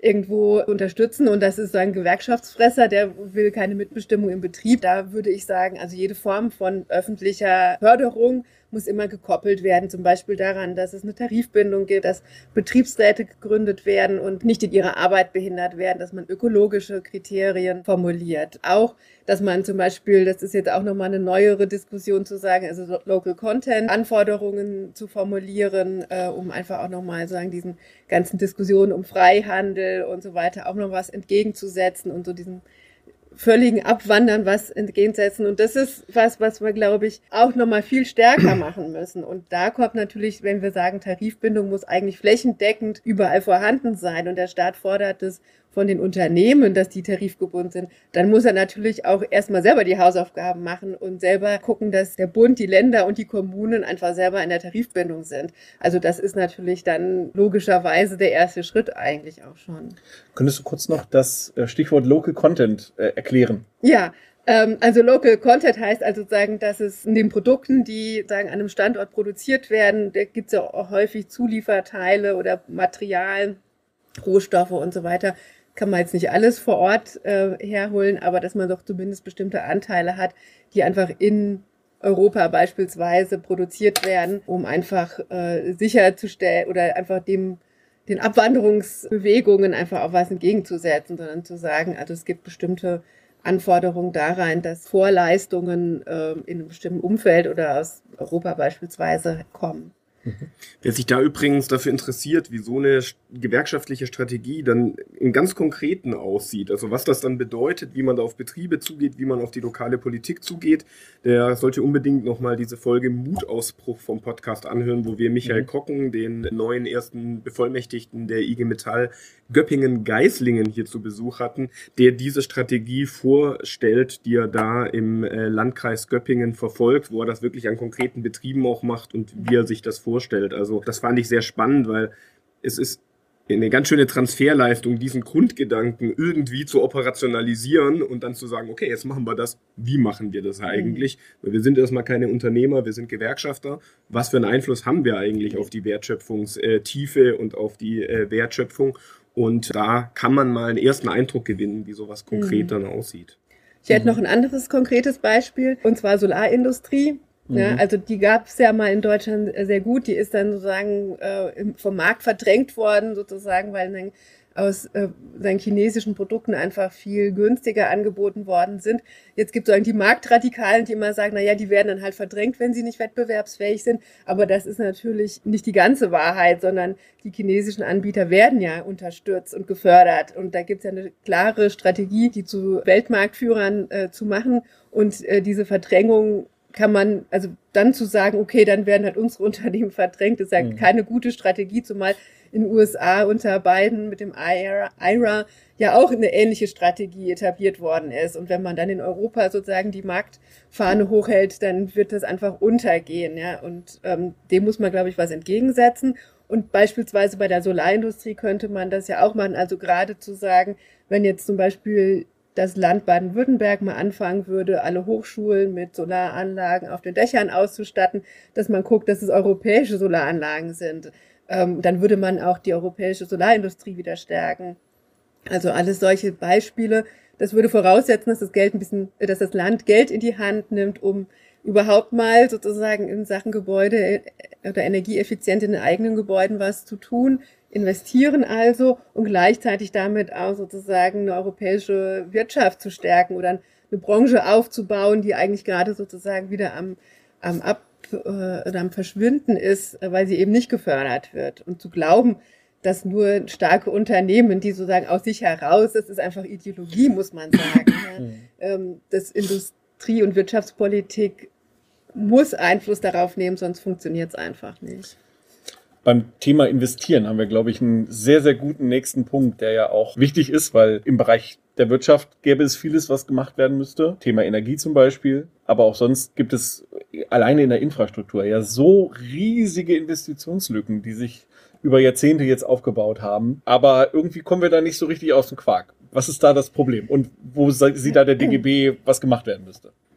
irgendwo unterstützen. Und das ist so ein Gewerkschaftsfresser, der will keine Mitbestimmung im Betrieb. Da würde ich sagen, also jede Form von öffentlicher Förderung muss immer gekoppelt werden, zum Beispiel daran, dass es eine Tarifbindung gibt, dass Betriebsräte gegründet werden und nicht in ihrer Arbeit behindert werden, dass man ökologische Kriterien formuliert. Auch, dass man zum Beispiel, das ist jetzt auch nochmal eine neuere Diskussion zu sagen, also Local Content, Anforderungen zu formulieren, äh, um einfach auch nochmal sagen, diesen ganzen Diskussionen um Freihandel und so weiter auch noch was entgegenzusetzen und so diesen völligen Abwandern was entgegensetzen. Und das ist was, was wir, glaube ich, auch nochmal viel stärker machen müssen. Und da kommt natürlich, wenn wir sagen, Tarifbindung muss eigentlich flächendeckend überall vorhanden sein und der Staat fordert es von den Unternehmen, dass die tarifgebunden sind, dann muss er natürlich auch erstmal selber die Hausaufgaben machen und selber gucken, dass der Bund, die Länder und die Kommunen einfach selber in der Tarifbindung sind. Also das ist natürlich dann logischerweise der erste Schritt eigentlich auch schon. Könntest du kurz noch das Stichwort Local Content äh, erklären? Ja, ähm, also Local Content heißt also sagen, dass es in den Produkten, die sagen an einem Standort produziert werden, da gibt es ja auch häufig Zulieferteile oder Material, Rohstoffe und so weiter, kann man jetzt nicht alles vor Ort äh, herholen, aber dass man doch zumindest bestimmte Anteile hat, die einfach in Europa beispielsweise produziert werden, um einfach äh, sicherzustellen oder einfach dem den Abwanderungsbewegungen einfach auch was entgegenzusetzen, sondern zu sagen, also es gibt bestimmte Anforderungen da rein, dass Vorleistungen äh, in einem bestimmten Umfeld oder aus Europa beispielsweise kommen. Wer sich da übrigens dafür interessiert, wie so eine gewerkschaftliche Strategie dann im ganz Konkreten aussieht, also was das dann bedeutet, wie man da auf Betriebe zugeht, wie man auf die lokale Politik zugeht, der sollte unbedingt nochmal diese Folge Mutausbruch vom Podcast anhören, wo wir Michael Kocken, den neuen ersten Bevollmächtigten der I G Metall Göppingen-Geislingen hier zu Besuch hatten, der diese Strategie vorstellt, die er da im Landkreis Göppingen verfolgt, wo er das wirklich an konkreten Betrieben auch macht und wie er sich das vorstellt. Also das fand ich sehr spannend, weil es ist eine ganz schöne Transferleistung, diesen Grundgedanken irgendwie zu operationalisieren und dann zu sagen, okay, jetzt machen wir das. Wie machen wir das eigentlich? Mhm. Weil wir sind erstmal keine Unternehmer, wir sind Gewerkschafter. Was für einen Einfluss haben wir eigentlich auf die Wertschöpfungstiefe und auf die Wertschöpfung? Und da kann man mal einen ersten Eindruck gewinnen, wie sowas konkret mhm. dann aussieht. Ich hätte noch ein anderes konkretes Beispiel, und zwar Solarindustrie. Ja, also die gab es ja mal in Deutschland sehr gut. Die ist dann sozusagen äh, vom Markt verdrängt worden, sozusagen, weil dann aus äh, seinen chinesischen Produkten einfach viel günstiger angeboten worden sind. Jetzt gibt es die Marktradikalen, die immer sagen, naja, die werden dann halt verdrängt, wenn sie nicht wettbewerbsfähig sind. Aber das ist natürlich nicht die ganze Wahrheit, sondern die chinesischen Anbieter werden ja unterstützt und gefördert. Und da gibt es ja eine klare Strategie, die zu Weltmarktführern äh, zu machen. Und äh, diese Verdrängung kann man, also dann zu sagen, okay, dann werden halt unsere Unternehmen verdrängt, ist ja mhm. keine gute Strategie, zumal in den U S A unter Biden mit dem I R A, I R A ja auch eine ähnliche Strategie etabliert worden ist. Und wenn man dann in Europa sozusagen die Marktfahne hochhält, dann wird das einfach untergehen, ja. Und ähm, dem muss man, glaube ich, was entgegensetzen. Und beispielsweise bei der Solarindustrie könnte man das ja auch machen, also gerade zu sagen, wenn jetzt zum Beispiel das Land Baden-Württemberg mal anfangen würde, alle Hochschulen mit Solaranlagen auf den Dächern auszustatten, dass man guckt, dass es europäische Solaranlagen sind. Ähm, dann würde man auch die europäische Solarindustrie wieder stärken. Also alles solche Beispiele. Das würde voraussetzen, dass das Geld ein bisschen, dass das Land Geld in die Hand nimmt, um überhaupt mal sozusagen in Sachen Gebäude oder energieeffizient in den eigenen Gebäuden was zu tun. Investieren also und gleichzeitig damit auch sozusagen eine europäische Wirtschaft zu stärken oder eine Branche aufzubauen, die eigentlich gerade sozusagen wieder am, am Ab äh, oder am Verschwinden ist, weil sie eben nicht gefördert wird. Und zu glauben, dass nur starke Unternehmen, die sozusagen aus sich heraus, das ist einfach Ideologie, muss man sagen. Ja. ähm, das Industrie- und Wirtschaftspolitik muss Einfluss darauf nehmen, sonst funktioniert es einfach nicht. Beim Thema Investieren haben wir, glaube ich, einen sehr, sehr guten nächsten Punkt, der ja auch wichtig ist, weil im Bereich der Wirtschaft gäbe es vieles, was gemacht werden müsste. Thema Energie zum Beispiel. Aber auch sonst gibt es alleine in der Infrastruktur ja so riesige Investitionslücken, die sich über Jahrzehnte jetzt aufgebaut haben. Aber irgendwie kommen wir da nicht so richtig aus dem Quark. Was ist da das Problem? Und wo sieht da der D G B, was gemacht werden müsste?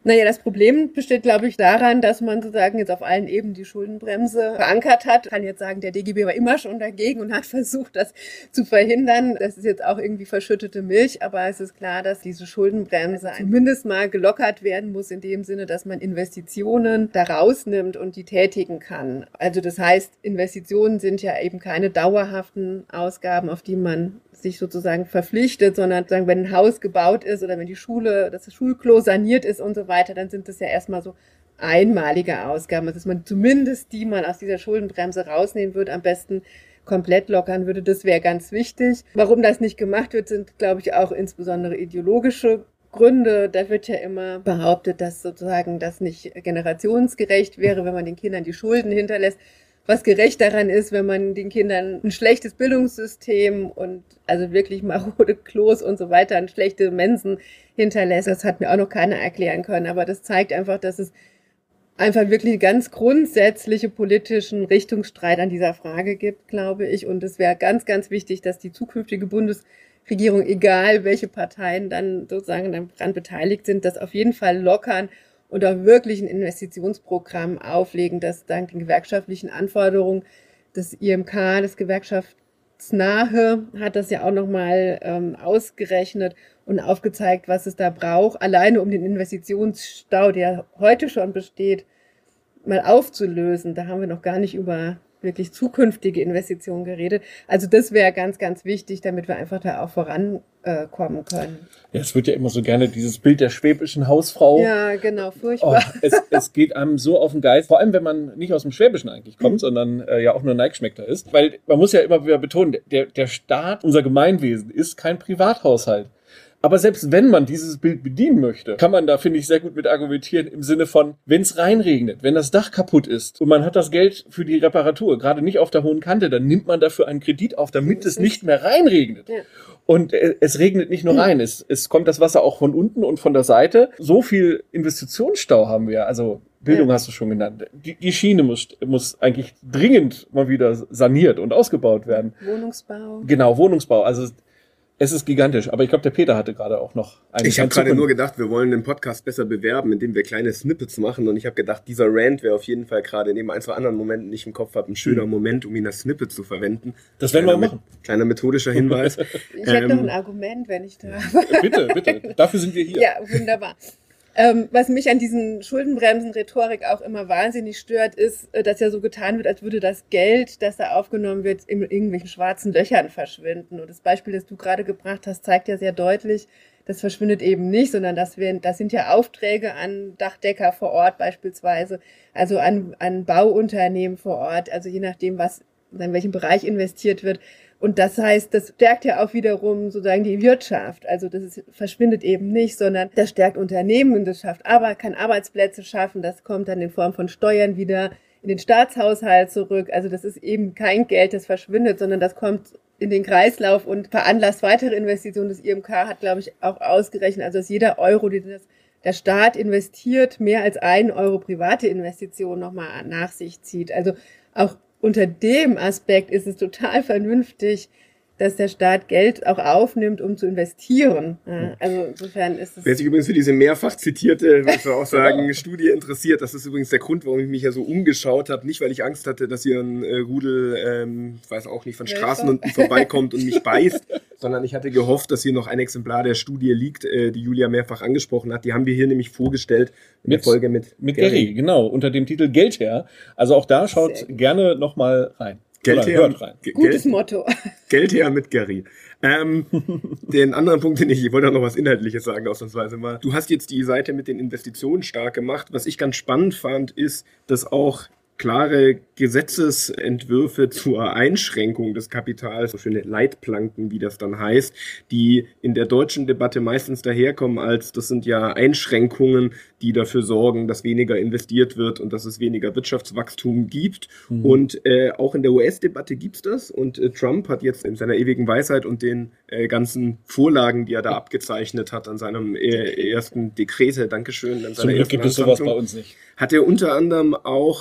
Naja, das Problem besteht, glaube ich, daran, dass man sozusagen jetzt auf allen Ebenen die Schuldenbremse verankert hat. Ich kann jetzt sagen, der D G B war immer schon dagegen und hat versucht, das zu verhindern. Das ist jetzt auch irgendwie verschüttete Milch, aber es ist klar, dass diese Schuldenbremse zumindest mal gelockert werden muss, in dem Sinne, dass man Investitionen da rausnimmt und die tätigen kann. Also das heißt, Investitionen sind ja eben keine dauerhaften Ausgaben, auf die man sich sozusagen verpflichtet, sondern sagen, wenn ein Haus gebaut ist oder wenn die Schule, das Schulklo saniert ist und so weiter, dann sind das ja erstmal so einmalige Ausgaben, also dass man zumindest die man aus dieser Schuldenbremse rausnehmen würde, am besten komplett lockern würde. Das wäre ganz wichtig. Warum das nicht gemacht wird, sind, glaube ich, auch insbesondere ideologische Gründe. Da wird ja immer behauptet, dass sozusagen das nicht generationsgerecht wäre, wenn man den Kindern die Schulden hinterlässt. Was gerecht daran ist, wenn man den Kindern ein schlechtes Bildungssystem und also wirklich marode Klos und so weiter, und schlechte Mensen hinterlässt. Das hat mir auch noch keiner erklären können, aber das zeigt einfach, dass es einfach wirklich ganz grundsätzliche politischen Richtungsstreit an dieser Frage gibt, glaube ich. Und es wäre ganz, ganz wichtig, dass die zukünftige Bundesregierung, egal welche Parteien dann sozusagen daran beteiligt sind, das auf jeden Fall lockern und auch wirklich ein Investitionsprogramm auflegen, das dank den gewerkschaftlichen Anforderungen des I M K, des Gewerkschaftsnahe, hat das ja auch nochmal ähm, ausgerechnet und aufgezeigt, was es da braucht, alleine um den Investitionsstau, der heute schon besteht, mal aufzulösen. Da haben wir noch gar nicht über wirklich zukünftige Investitionen geredet. Also das wäre ganz, ganz wichtig, damit wir einfach da auch vorankommen können. Ja, es wird ja immer so gerne dieses Bild der schwäbischen Hausfrau. Ja, genau, furchtbar. Oh, es, es geht einem so auf den Geist, vor allem wenn man nicht aus dem Schwäbischen eigentlich kommt, mhm. sondern äh, ja auch nur Neigeschmeckter ist. Weil man muss ja immer wieder betonen, der, der Staat, unser Gemeinwesen, ist kein Privathaushalt. Aber selbst wenn man dieses Bild bedienen möchte, kann man da, finde ich, sehr gut mit argumentieren im Sinne von, wenn es reinregnet, wenn das Dach kaputt ist und man hat das Geld für die Reparatur, gerade nicht auf der hohen Kante, dann nimmt man dafür einen Kredit auf, damit es nicht mehr reinregnet. Ja. Und äh, es regnet nicht nur rein, es, es kommt das Wasser auch von unten und von der Seite. So viel Investitionsstau haben wir, also Bildung ja. hast du schon genannt. Die, die Schiene muss, muss eigentlich dringend mal wieder saniert und ausgebaut werden. Wohnungsbau. Genau, Wohnungsbau. Also es ist gigantisch, aber ich glaube, der Peter hatte gerade auch noch einen. Ich habe gerade nur gedacht, wir wollen den Podcast besser bewerben, indem wir kleine Snippets machen. Und ich habe gedacht, dieser Rant wäre auf jeden Fall gerade neben ein, zwei anderen Momenten, die ich im Kopf habe, ein schöner Moment, um ihn als Snippet zu verwenden. Das werden wir machen. Kleiner methodischer Hinweis. Ich hätte ähm, noch ein Argument, wenn ich darf. Bitte, bitte. Dafür sind wir hier. Ja, wunderbar. Ähm, was mich an diesen Schuldenbremsen-Rhetorik auch immer wahnsinnig stört, ist, dass ja so getan wird, als würde das Geld, das da aufgenommen wird, in irgendwelchen schwarzen Löchern verschwinden. Und das Beispiel, das du gerade gebracht hast, zeigt ja sehr deutlich, das verschwindet eben nicht, sondern das, wir, das sind ja Aufträge an Dachdecker vor Ort beispielsweise, also an, an Bauunternehmen vor Ort, also je nachdem, was in welchem Bereich investiert wird. Und das heißt, das stärkt ja auch wiederum sozusagen die Wirtschaft. Also das ist, verschwindet eben nicht, sondern das stärkt Unternehmen und das schafft aber kann Arbeitsplätze schaffen. Das kommt dann in Form von Steuern wieder in den Staatshaushalt zurück. Also das ist eben kein Geld, das verschwindet, sondern das kommt in den Kreislauf und veranlasst weitere Investitionen. Das I M K hat, glaube ich, auch ausgerechnet, also dass jeder Euro, den das der Staat investiert, mehr als ein Euro private Investitionen nochmal nach sich zieht. Also auch unter dem Aspekt ist es total vernünftig, dass der Staat Geld auch aufnimmt, um zu investieren. Ja, also insofern ist es... Wer sich übrigens für diese mehrfach zitierte, würde ich auch sagen, Studie interessiert, das ist übrigens der Grund, warum ich mich ja so umgeschaut habe. Nicht, weil ich Angst hatte, dass hier ein äh, Rudel, ähm, weiß auch nicht, von Straßenhunden vorbeikommt und mich beißt, sondern ich hatte gehofft, dass hier noch ein Exemplar der Studie liegt, äh, die Julia mehrfach angesprochen hat. Die haben wir hier nämlich vorgestellt in mit, der Folge mit, mit Gary. Gary. Genau, unter dem Titel Geldherr. Also auch da schaut gerne nochmal rein. Geld her, rein. Gutes Geld, Motto. Geld her mit Gary. Ähm, den anderen Punkt, den ich, ich wollte auch noch was Inhaltliches sagen, ausnahmsweise mal. Du hast jetzt die Seite mit den Investitionen stark gemacht. Was ich ganz spannend fand, ist, dass auch klare Gesetzesentwürfe zur Einschränkung des Kapitals, so schöne Leitplanken, wie das dann heißt, die in der deutschen Debatte meistens daherkommen als, das sind ja Einschränkungen, die dafür sorgen, dass weniger investiert wird und dass es weniger Wirtschaftswachstum gibt. Mhm. Und äh, auch in der U S-Debatte gibt's das. Und äh, Trump hat jetzt in seiner ewigen Weisheit und den äh, ganzen Vorlagen, die er da abgezeichnet hat, an seinem äh, ersten Dekrete, Dankeschön, an seiner Zum Glück gibt es sowas bei uns nicht. Hat er unter anderem auch äh,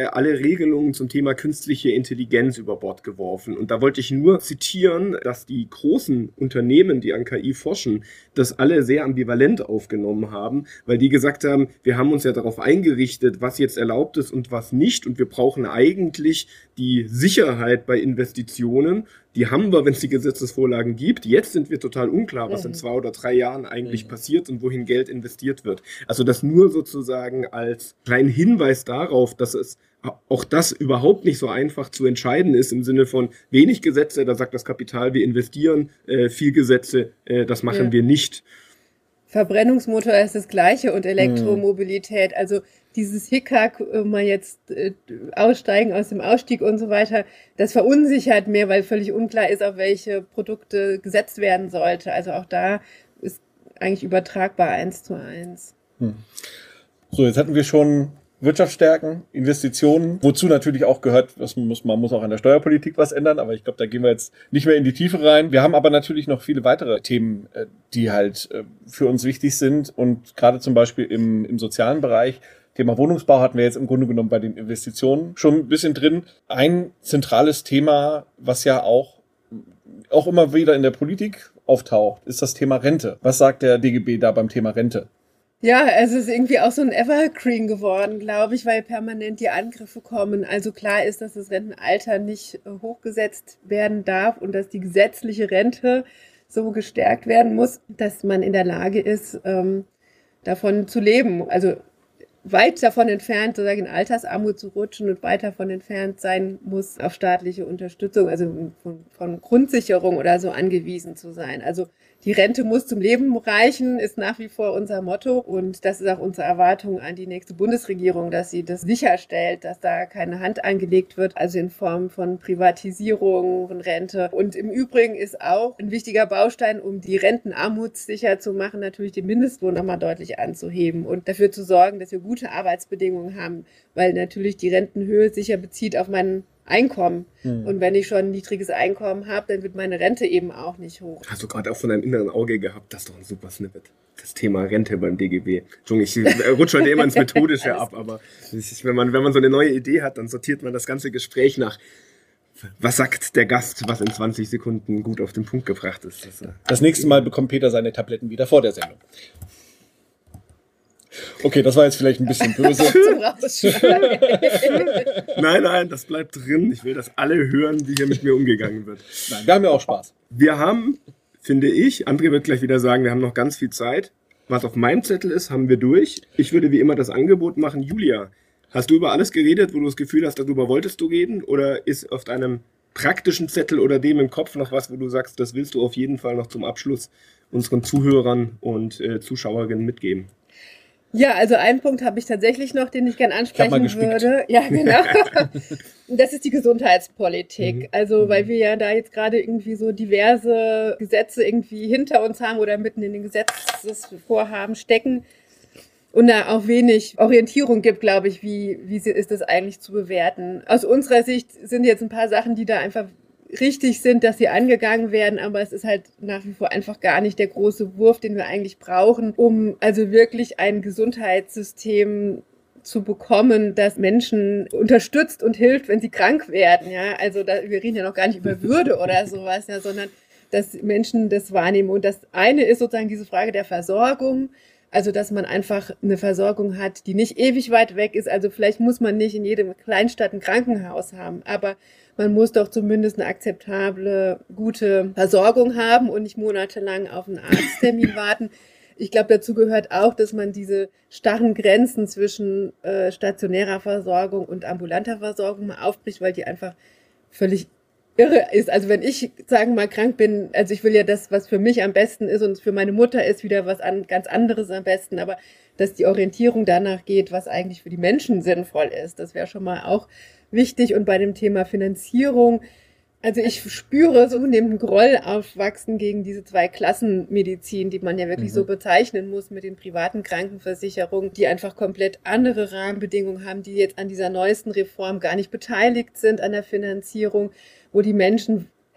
wurde alle Regelungen zum Thema künstliche Intelligenz über Bord geworfen. Und da wollte ich nur zitieren, dass die großen Unternehmen, die an K I forschen, das alle sehr ambivalent aufgenommen haben, weil die gesagt haben, wir haben uns ja darauf eingerichtet, was jetzt erlaubt ist und was nicht. Und wir brauchen eigentlich die Sicherheit bei Investitionen. Die haben wir, wenn es die Gesetzesvorlagen gibt. Jetzt sind wir total unklar, was mhm. in zwei oder drei Jahren eigentlich mhm. passiert und wohin Geld investiert wird. Also das nur sozusagen als kleinen Hinweis darauf, dass es auch das überhaupt nicht so einfach zu entscheiden ist im Sinne von wenig Gesetze, da sagt das Kapital, wir investieren, äh, viel Gesetze, äh, das machen ja. wir nicht. Verbrennungsmotor ist das Gleiche und Elektromobilität, also dieses Hickhack, mal jetzt äh, aussteigen aus dem Ausstieg und so weiter, das verunsichert mehr, weil völlig unklar ist, auf welche Produkte gesetzt werden sollte. Also auch da ist eigentlich übertragbar eins zu eins. Hm. So, jetzt hatten wir schon Wirtschaft stärken, Investitionen, wozu natürlich auch gehört, das muss, man muss auch an der Steuerpolitik was ändern, aber ich glaube, da gehen wir jetzt nicht mehr in die Tiefe rein. Wir haben aber natürlich noch viele weitere Themen, die halt für uns wichtig sind und gerade zum Beispiel im, im sozialen Bereich, Thema Wohnungsbau hatten wir jetzt im Grunde genommen bei den Investitionen schon ein bisschen drin. Ein zentrales Thema, was ja auch, auch immer wieder in der Politik auftaucht, ist das Thema Rente. Was sagt der D G B da beim Thema Rente? Ja, es ist irgendwie auch so ein Evergreen geworden, glaube ich, weil permanent die Angriffe kommen. Also klar ist, dass das Rentenalter nicht hochgesetzt werden darf und dass die gesetzliche Rente so gestärkt werden muss, dass man in der Lage ist, ähm, davon zu leben. Also weit davon entfernt, sozusagen in Altersarmut zu rutschen und weit davon entfernt sein muss, auf staatliche Unterstützung, also von, von Grundsicherung oder so angewiesen zu sein. Also die Rente muss zum Leben reichen, ist nach wie vor unser Motto und das ist auch unsere Erwartung an die nächste Bundesregierung, dass sie das sicherstellt, dass da keine Hand angelegt wird, also in Form von Privatisierung von Rente. Und im Übrigen ist auch ein wichtiger Baustein, um die Rentenarmut sicher zu machen, natürlich den Mindestlohn nochmal deutlich anzuheben und dafür zu sorgen, dass wir gute Arbeitsbedingungen haben, weil natürlich die Rentenhöhe sich ja bezieht auf meinen Einkommen. Mhm. Und wenn ich schon ein niedriges Einkommen habe, dann wird meine Rente eben auch nicht hoch. Hast du gerade auch von deinem inneren Auge gehabt, das ist doch ein super Snippet. Das Thema Rente beim D G B. Entschuldigung, ich rutsche heute immer ins Methodische ab, aber ist, wenn man, wenn man so eine neue Idee hat, dann sortiert man das ganze Gespräch nach, was sagt der Gast, was in zwanzig Sekunden gut auf den Punkt gebracht ist. Das, das nächste Mal bekommt Peter seine Tabletten wieder vor der Sendung. Okay, das war jetzt vielleicht ein bisschen böse. Nein, nein, das bleibt drin. Ich will, dass alle hören, wie hier mit mir umgegangen wird. Nein, wir haben ja auch Spaß. Wir haben, finde ich, André wird gleich wieder sagen, wir haben noch ganz viel Zeit. Was auf meinem Zettel ist, haben wir durch. Ich würde wie immer das Angebot machen. Julia, hast du über alles geredet, wo du das Gefühl hast, darüber wolltest du reden? Oder ist auf deinem praktischen Zettel oder dem im Kopf noch was, wo du sagst, das willst du auf jeden Fall noch zum Abschluss unseren Zuhörern und äh, Zuschauerinnen mitgeben? Ja, also einen Punkt habe ich tatsächlich noch, den ich gern ansprechen ich würde. Ja, genau. Das ist die Gesundheitspolitik. Mhm. Also, weil wir ja da jetzt gerade irgendwie so diverse Gesetze irgendwie hinter uns haben oder mitten in den Gesetzesvorhaben stecken und da auch wenig Orientierung gibt, glaube ich, wie, wie ist das eigentlich zu bewerten. Aus unserer Sicht sind jetzt ein paar Sachen, die da einfach richtig sind, dass sie angegangen werden, aber es ist halt nach wie vor einfach gar nicht der große Wurf, den wir eigentlich brauchen, um also wirklich ein Gesundheitssystem zu bekommen, das Menschen unterstützt und hilft, wenn sie krank werden. Ja, also da, wir reden ja noch gar nicht über Würde oder sowas, ja, sondern dass Menschen das wahrnehmen. Und das eine ist sozusagen diese Frage der Versorgung. Also, dass man einfach eine Versorgung hat, die nicht ewig weit weg ist. Also vielleicht muss man nicht in jedem Kleinstadt ein Krankenhaus haben, aber man muss doch zumindest eine akzeptable, gute Versorgung haben und nicht monatelang auf einen Arzttermin warten. Ich glaube, dazu gehört auch, dass man diese starren Grenzen zwischen äh, stationärer Versorgung und ambulanter Versorgung mal aufbricht, weil die einfach völlig irre ist. Also wenn ich, sagen wir mal, krank bin, also ich will ja das, was für mich am besten ist und für meine Mutter ist wieder was an, ganz anderes am besten, aber dass die Orientierung danach geht, was eigentlich für die Menschen sinnvoll ist, das wäre schon mal auch wichtig. Und bei dem Thema Finanzierung, also ich spüre so zunehmenden Groll aufwachsen gegen diese Zwei-Klassen-Medizin, die man ja wirklich mhm. so bezeichnen muss mit den privaten Krankenversicherungen, die einfach komplett andere Rahmenbedingungen haben, die jetzt an dieser neuesten Reform gar nicht beteiligt sind an der Finanzierung, wo die Menschen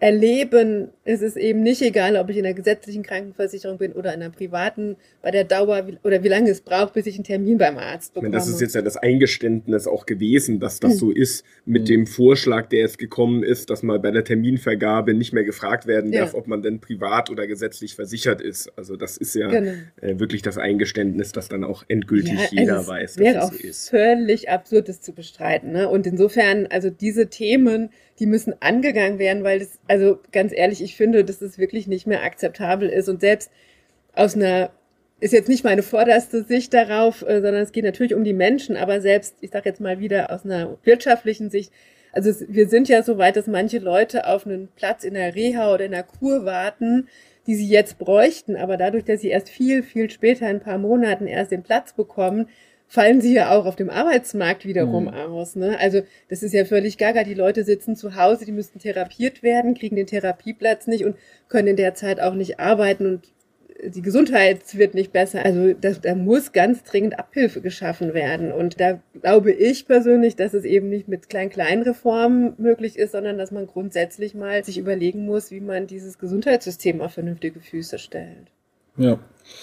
erleben, ist es eben nicht egal, ob ich in der gesetzlichen Krankenversicherung bin oder in einer privaten, bei der Dauer wie, oder wie lange es braucht, bis ich einen Termin beim Arzt bekomme. Das ist jetzt ja das Eingeständnis auch gewesen, dass das so ist mit mhm. dem Vorschlag, der jetzt gekommen ist, dass man bei der Terminvergabe nicht mehr gefragt werden darf, ja. ob man denn privat oder gesetzlich versichert ist. Also das ist ja genau. äh, wirklich das Eingeständnis, dass dann auch endgültig ja, jeder also weiß, dass es so ist. Völlig absurd, das zu bestreiten. Ne? Und insofern, also diese Themen, die müssen angegangen werden, weil das, also ganz ehrlich, ich finde, dass es wirklich nicht mehr akzeptabel ist. Und selbst aus einer, ist jetzt nicht meine vorderste Sicht darauf, äh, sondern es geht natürlich um die Menschen, aber selbst, ich sage jetzt mal wieder aus einer wirtschaftlichen Sicht, also es, wir sind ja so weit, dass manche Leute auf einen Platz in der Reha oder in der Kur warten, die sie jetzt bräuchten, aber dadurch, dass sie erst viel, viel später, in ein paar Monaten erst den Platz bekommen, fallen sie ja auch auf dem Arbeitsmarkt wiederum mhm. aus. Ne? Also das ist ja völlig gaga. Die Leute sitzen zu Hause, die müssten therapiert werden, kriegen den Therapieplatz nicht und können in der Zeit auch nicht arbeiten und die Gesundheit wird nicht besser. Also das, da muss ganz dringend Abhilfe geschaffen werden. Und da glaube ich persönlich, dass es eben nicht mit Klein-Klein-Reformen möglich ist, sondern dass man grundsätzlich mal sich überlegen muss, wie man dieses Gesundheitssystem auf vernünftige Füße stellt. Ja.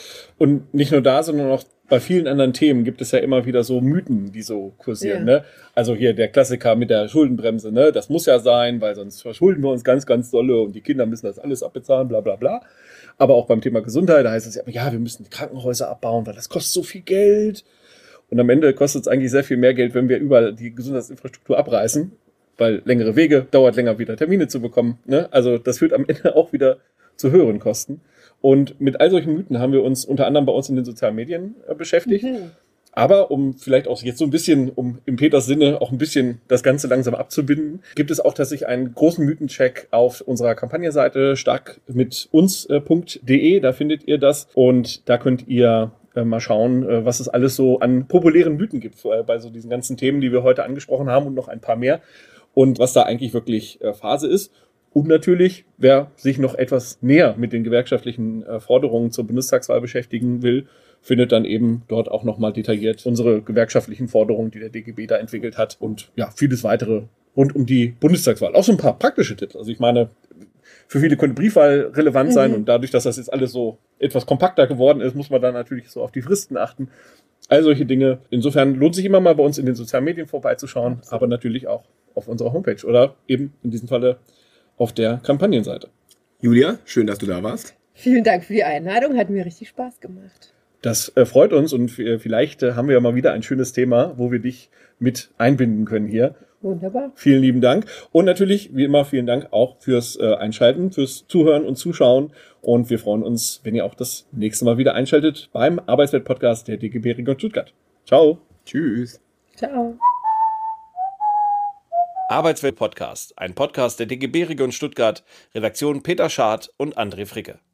Und nicht nur da, sondern auch bei vielen anderen Themen gibt es ja immer wieder so Mythen, die so kursieren. Ja. Ne? Also hier der Klassiker mit der Schuldenbremse, ne? Das muss ja sein, weil sonst verschulden wir uns ganz, ganz dolle und die Kinder müssen das alles abbezahlen, bla bla bla. Aber auch beim Thema Gesundheit, da heißt es ja, ja, wir müssen die Krankenhäuser abbauen, weil das kostet so viel Geld. Und am Ende kostet es eigentlich sehr viel mehr Geld, wenn wir überall die Gesundheitsinfrastruktur abreißen, weil längere Wege, dauert länger wieder Termine zu bekommen. Ne? Also das führt am Ende auch wieder zu höheren Kosten. Und mit all solchen Mythen haben wir uns unter anderem bei uns in den sozialen Medien äh, beschäftigt. Mhm. Aber um vielleicht auch jetzt so ein bisschen, um im Peters Sinne auch ein bisschen das Ganze langsam abzubinden, gibt es auch tatsächlich einen großen Mythencheck auf unserer Kampagnenseite stark mit uns punkt de. Da findet ihr das und da könnt ihr äh, mal schauen, äh, was es alles so an populären Mythen gibt äh, bei so diesen ganzen Themen, die wir heute angesprochen haben und noch ein paar mehr und was da eigentlich wirklich äh, Phase ist. Und natürlich, wer sich noch etwas näher mit den gewerkschaftlichen äh, Forderungen zur Bundestagswahl beschäftigen will, findet dann eben dort auch nochmal detailliert unsere gewerkschaftlichen Forderungen, die der D G B da entwickelt hat und ja, vieles weitere rund um die Bundestagswahl. Auch so ein paar praktische Tipps. Also ich meine, für viele könnte Briefwahl relevant sein mhm. und dadurch, dass das jetzt alles so etwas kompakter geworden ist, muss man dann natürlich so auf die Fristen achten. All solche Dinge. Insofern lohnt sich immer mal bei uns in den sozialen Medien vorbeizuschauen, Absolut. aber natürlich auch auf unserer Homepage oder eben in diesem Falle auf der Kampagnenseite. Julia, schön, dass du da warst. Vielen Dank für die Einladung, hat mir richtig Spaß gemacht. Das äh, freut uns und f- vielleicht äh, haben wir ja mal wieder ein schönes Thema, wo wir dich mit einbinden können hier. Wunderbar. Vielen lieben Dank. Und natürlich, wie immer, vielen Dank auch fürs äh, Einschalten, fürs Zuhören und Zuschauen. Und wir freuen uns, wenn ihr auch das nächste Mal wieder einschaltet beim Arbeitswelt-Podcast der D G B Region Stuttgart. Ciao. Tschüss. Ciao. Arbeitswelt Podcast, ein Podcast der D G B Region Stuttgart, Redaktion Peter Schad und André Fricke.